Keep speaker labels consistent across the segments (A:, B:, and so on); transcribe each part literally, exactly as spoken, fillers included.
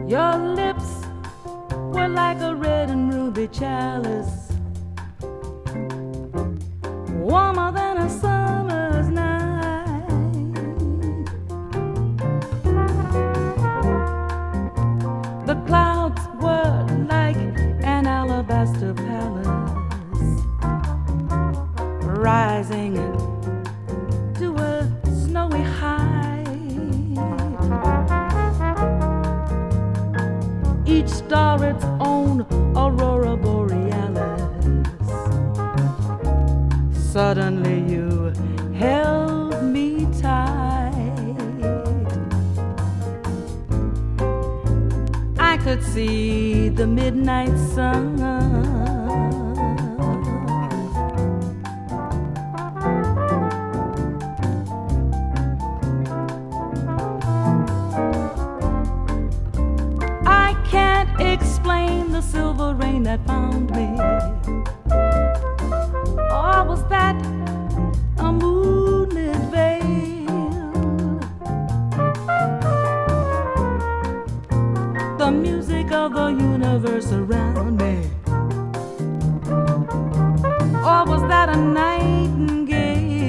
A: Your lips were like a red and ruby chalice, warmer than a summer's night. The clouds were like an alabaster palace, rising to a snowy height. Each star its own aurora borealis. Suddenly you held me tight. I could see the midnight sun. Explain the silver rain that found me. Or was that a moonlit veil? The music of the universe around me. Or was that a nightingale?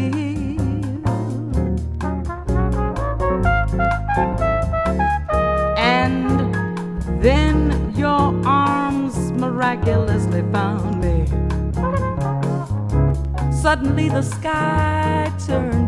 A: And then your arms miraculously found me. Suddenly the sky turned